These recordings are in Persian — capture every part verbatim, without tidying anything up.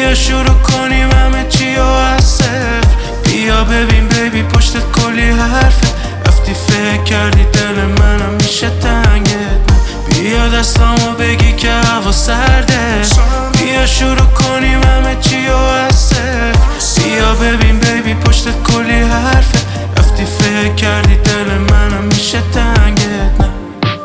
بیا شروع کنیم همه چی و از صفر. بیا ببین بیبی پشتت کلی حرفه. رفتی فکر کردی دل منم میشه تنگت. بیا دستامو بگی که هوا سرده. بیا شروع کنیم همه چی و از صفر. بیا ببین بیبی پشتت کلی حرفه. رفتی فکر کردی دل منم میشه تنگت. نه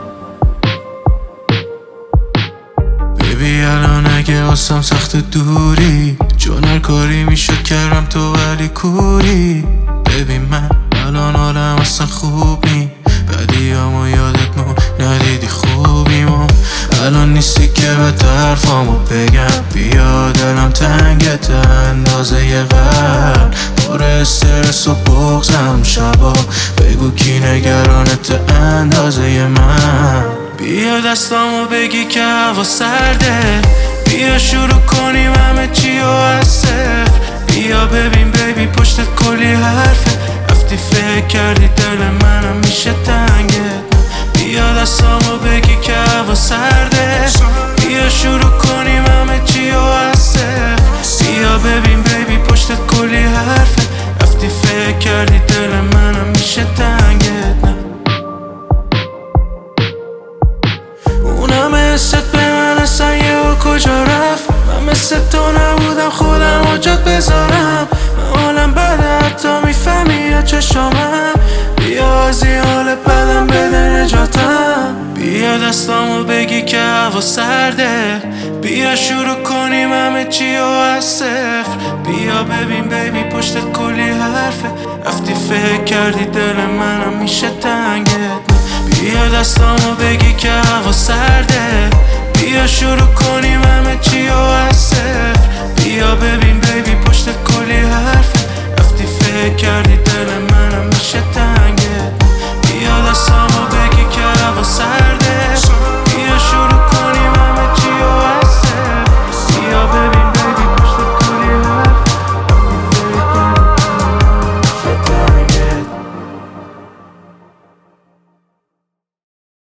بیبی الان اگه واسم سخت دوری، چون هر کاری میشد کردم تو ولی کوری. ببین من الان حالم اصلا خوب نی، بدیامو یادت مون ندیدی خوبیمو. الان نیستی که به حرفامو بگم. بیا دلم تنگت اندازه یه قلب، پر استرس و بغضم شبا. بگو کی نگرانت اندازه من. بیا دستامو بگی که هوا سرده. بیا شروع کنیم همه چی و از صفر. بیا ببین بیبی پشتت کلی حرفه. رفتی فکر کردی دل منم میشه تنگت. بیا دستامو بگی که هوا سرده. بیا شروع کنیم همه چی و از صفر. بیا ببین بیبی پشتت کلی حرفه. رفتی فکر کردی دل منم میشه تنگت. نه اونم حست به من اصلا یه و کجا رفت. من مثل تو نبودم خودم و جات بذارم. من حالم بده حتی میفهمی یا چشامم. بیا از این حال بدم بده نجاتم. بیا دستامو بگی که هوا سرده. بیا شروع کنیم همه چی و از صفر. بیا ببین بیبی پشتت کلی حرفه. رفتی فکر کردی دل منم میشه تنگت. بیا دستامو بگی که هوا سرده. بیا شروع کنیم همه چی و از صفر. بیا ببین